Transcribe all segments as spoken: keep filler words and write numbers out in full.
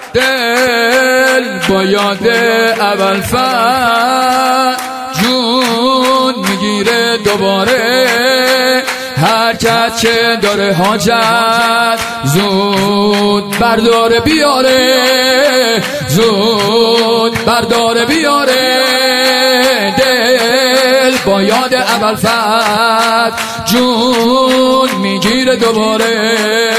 دل با یاد ابوالفضل جون میگیره دوباره. هر کس که داره حاجت زود برداره بیاره، زود برداره بیاره. دل با یاد ابوالفضل جون میگیره دوباره.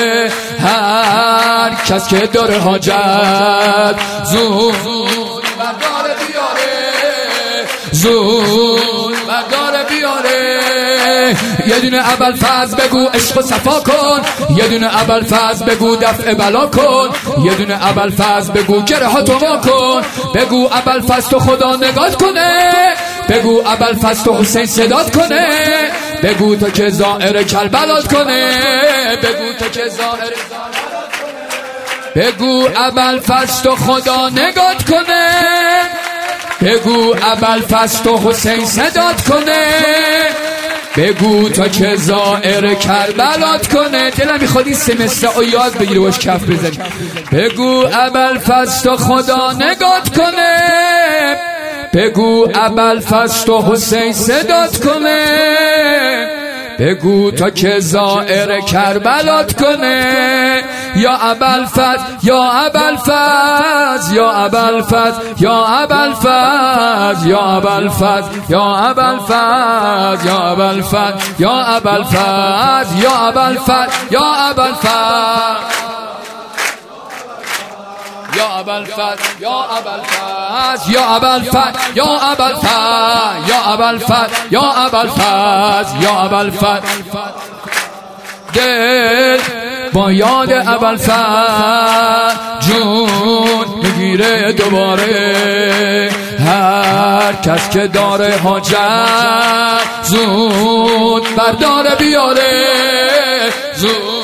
هر کس که داره حاجت زود برداره بیاره، زود برداره بیاره. یه دونه ابوالفضل بگو عشق و صفا کن، یه دونه ابوالفضل بگو دفع بلا کن، یه دونه ابوالفضل بگو گرهاتو وا کن. بگو ابوالفضل تو خدا نگات کنه، بگو ابوالفضل تو حسین صدات کنه، بگو تو که زائر کربلات کنه، بگو تو که زائر بگو ابوالفضل تو خدا نگات کنه، بگو ابوالفضل تو حسین صدات کنه، بگو تا که زائر کربلات کنه. دلم میخواد این سه مصرع رو یاد بگیره باش کف بزنی. بگو ابوالفضل تو خدا نگات کنه، بگو ابوالفضل تو حسین صدات کنه، بگو تا که زائر کربلات کنه. یا ابوالفضل یا ابوالفضل یا ابوالفضل یا ابوالفضل یا ابوالفضل یا ابوالفضل یا ابوالفضل یا ابوالفضل یا ابوالفضل یا ابوالفضل یا ابوالفضل یا ابوالفضل یا ابوالفضل یا ابوالفضل یا ابوالفضل یا ابوالفضل یا ابوالفضل. دل با یاد ابوالفضل جون میگیره دوباره. هر کس که داره حاجت زود برداره بیاره، زود.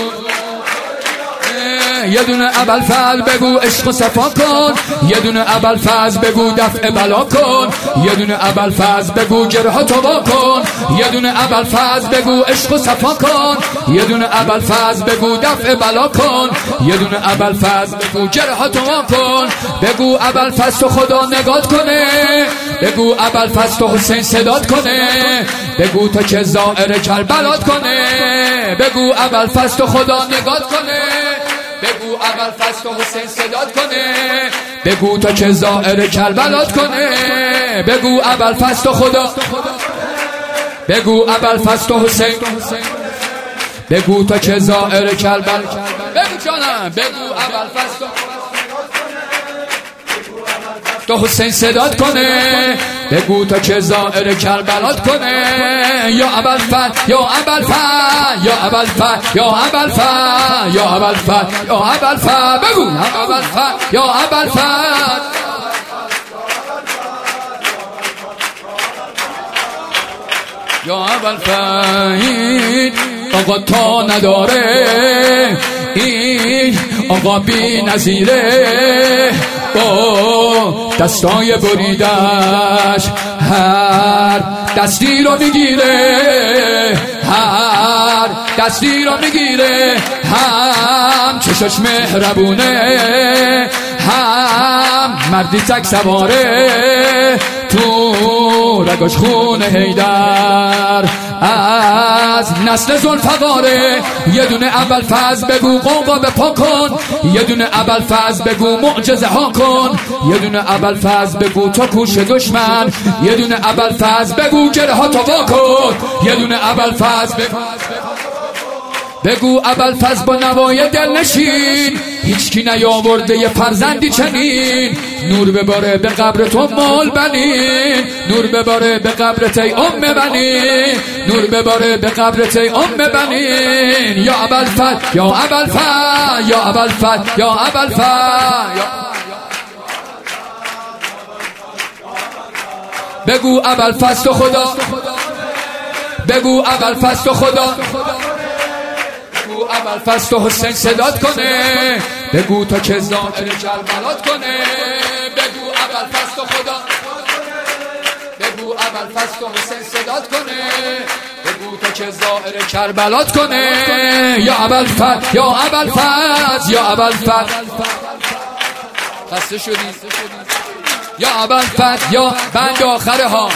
یه دونه ابوالفضل بگو عشق و صفا کن، یه دونه ابوالفضل بگو دفع بلا کن، یه دونه ابوالفضل بگو گرهاتو وا کن، یه دونه ابوالفضل بگو عشق و صفا کن، یه دونه ابوالفضل بگو دفع بلا کن، یه دونه ابوالفضل بگو گرهاتو وا کن. بگو ابوالفضل تو خدا نگات کنه، بگو ابوالفضل تو حسین صدات کنه، بگو تا که زائر کربلات کنه، بگو ابوالفضل تو خدا نگات کنه، بگو ابوالفضل تو حسین صدات کنه، بگو تا که زائر کربلات کنه، بگو ابوالفضل تو خدا، بگو ابوالفضل تو حسین، بگو تا که زائر کربلات، بگو جانم، بگو ابوالفضل تو حسین صدات کنه، بگو تا که زائر کربلات کنه. یا ابوالفضل یا ابوالفضل یا ابوالفضل یا ابوالفضل یا ابوالفضل یا ابوالفضل، بگو ابوالفضل یا ابوالفضل یا ابوالفضل. آقا تا نداره این آقا بی نظیره، با دستای بریدش هر دستی رو میگیره، هر دستی رو میگیره. هم چشاش مهربونه، هم مردی تک سواره، تو رگاش خون حیدر از نسل ذوالفقاره. یه دونه ابوالفضل بگو قوقا بپا کن، یه دونه ابوالفضل بگو معجزه ها کن، یه دونه ابوالفضل بگو تو کوش دشمن، یه دونه ابوالفضل بگو گرهاتو وا کن، یه دونه ابوالفضل بگو بگو ابوالفضل با نوای دل نشین، هیچکی نیاورده یه فرزندی چنین. نور بباره به قبر تو مال بنین، نور بباره به قبرت ای ام بنین، نور بباره به قبرت ای ام بنین. یا ابوالفضل یا ابوالفضل یا ابوالفضل یا ابوالفضل، بگو ابوالفضل تو خدا، بگو ابوالفضل تو خدا، بگو ابوالفضل تو حسین صدات کنه، بگو تا که زائر کربلات کنه، بگو ابوالفضل تو خدا، بگو ابوالفضل تو حسین صدات کنه، بگو تا که زائر کربلات کنه. یا ابوالفضل یا ابوالفضل یا ابوالفضل خسته شدی یا ابوالفضل یا بند آخره ها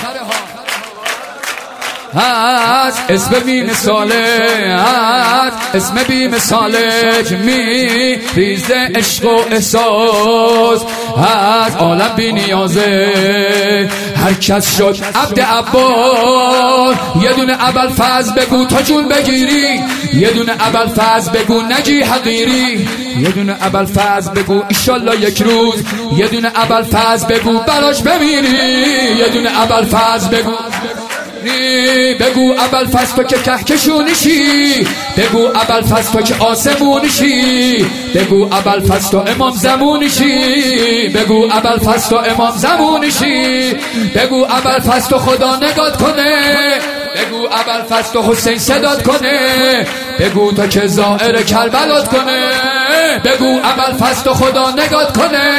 هست اسم بی مثاله هست اسم بی مثاله که می ریزه عشق و احساس هست عالم بی نیازه هر کس شد عبد عباس یه دونه ابوالفضل بگو تا جون بگیری یه دونه ابوالفضل بگو نگی حقیری یه دونه ابوالفضل بگو ایشالله یک روز یه دونه ابوالفضل بگو بلاش بمیری یه دونه ابوالفضل بگو بگو ابوالفضل تو که کهکشونشی بگو ابوالفضل تو که آسمونشی بگو ابوالفضل تو امام زمونشی بگو ابوالفضل تو امام زمونشی بگو ابوالفضل تو خدا نگات کنه بگو ابوالفضل تو حسین صدات کنه بگو تا که زائر کربلات کنه بگو ابوالفضل تو خدا نگات کنه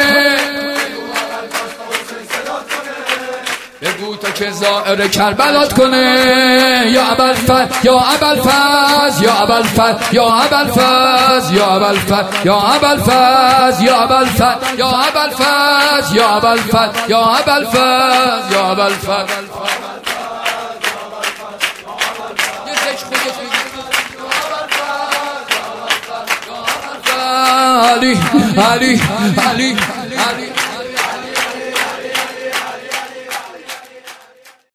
بگو تا که زائر کربلات کنه یا ابوالفضل یا ابوالفضل یا ابوالفضل یا ابوالفضل یا ابوالفضل یا ابوالفضل یا ابوالفضل یا ابوالفضل یا ابوالفضل یا ابوالفضل یا ابوالفضل علی علی علی علی